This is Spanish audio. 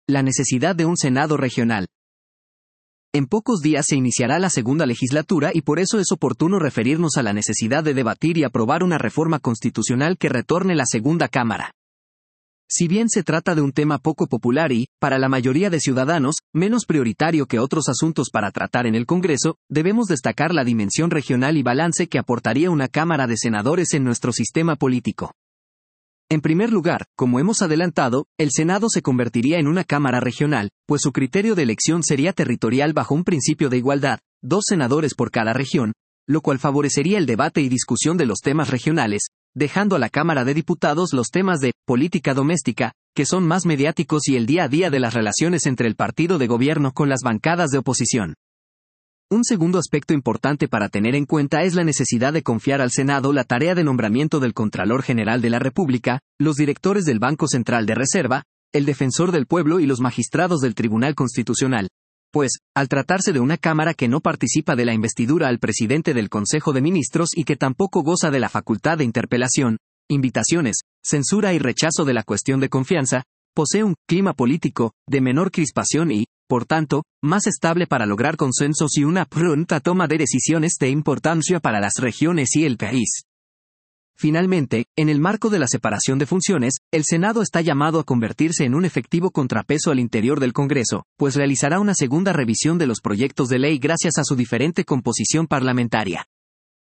la necesidad de un Senado regional. En pocos días se iniciará la segunda legislatura y por eso es oportuno referirnos a la necesidad de debatir y aprobar una reforma constitucional que retorne la segunda cámara. Si bien se trata de un tema poco popular y, para la mayoría de ciudadanos, menos prioritario que otros asuntos para tratar en el Congreso, debemos destacar la dimensión regional y balance que aportaría una Cámara de Senadores en nuestro sistema político. En primer lugar, como hemos adelantado, el Senado se convertiría en una Cámara regional, pues su criterio de elección sería territorial bajo un principio de igualdad, 2 senadores por cada región, lo cual favorecería el debate y discusión de los temas regionales, dejando a la Cámara de Diputados los temas de política doméstica, que son más mediáticos y el día a día de las relaciones entre el partido de gobierno con las bancadas de oposición. Un segundo aspecto importante para tener en cuenta es la necesidad de confiar al Senado la tarea de nombramiento del Contralor General de la República, los directores del Banco Central de Reserva, el Defensor del Pueblo y los magistrados del Tribunal Constitucional. Pues, al tratarse de una Cámara que no participa de la investidura al presidente del Consejo de Ministros y que tampoco goza de la facultad de interpelación, invitaciones, censura y rechazo de la cuestión de confianza, posee un clima político de menor crispación y, por tanto, más estable para lograr consensos y una pronta toma de decisiones de importancia para las regiones y el país. Finalmente, en el marco de la separación de funciones, el Senado está llamado a convertirse en un efectivo contrapeso al interior del Congreso, pues realizará una segunda revisión de los proyectos de ley gracias a su diferente composición parlamentaria.